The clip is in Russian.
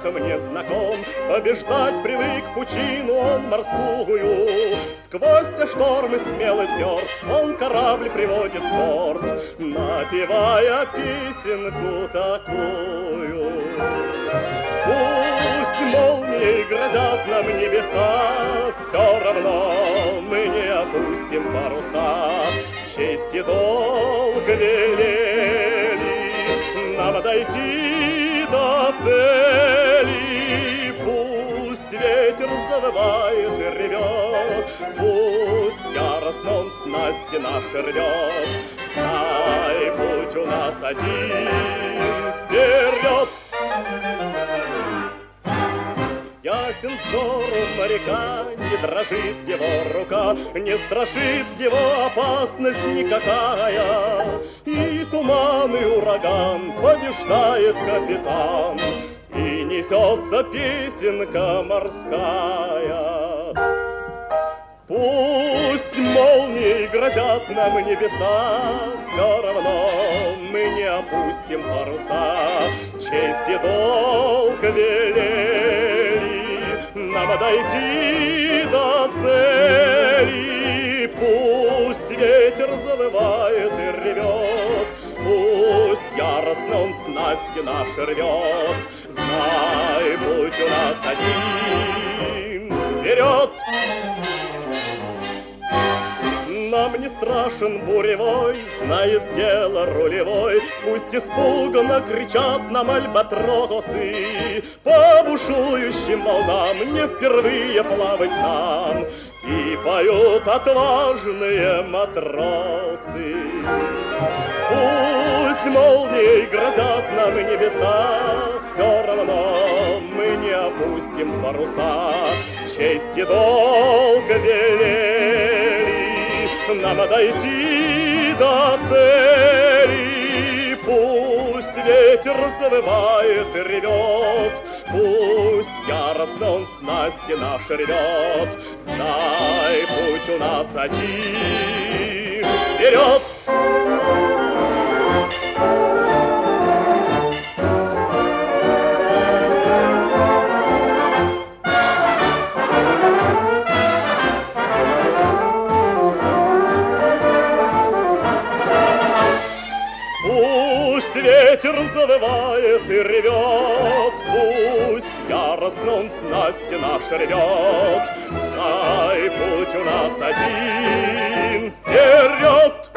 мне знаком. Побеждать привык пучину он морскую. Сквозь все штормы смелый тверд, он корабль приводит в порт, напевая песенку такую. Пусть молнии грозят нам небеса, все равно мы не опустим паруса. Честь и долг велели нам дойти до цели. Пусть ветер завывает и ревет, пусть яростно он снасти наши рвет. Знай, путь у нас один — вперед! Ясен взору моряка, не дрожит его рука, не страшит его опасность никакая. И туман, и ураган побеждает капитан, и несется песенка морская. Пусть молнии грозят нам небеса, все равно мы не опустим паруса. Честь и долг велели нам дойти до цели. Пусть ветер завывает и ревет, пусть яростно он снасти наши рвет. Знай, путь у нас один — вперед! Нам не страшен буревой, знает дело рулевой. Пусть испуганно кричат нам альбатросы, по бушующим волнам не впервые плавать нам, и поют отважные матросы. Пусть молнии грозят нам небеса, все равно мы не опустим паруса. Честь и долг велели нам дойти до цели. Пусть ветер завывает и ревет, пусть яростно он снасти наши рвет. Знай, путь у нас один — вперед! Пусть ветер завывает и ревет, пусть яростно он снасти наши рвет. Знай, путь у нас один — вперед!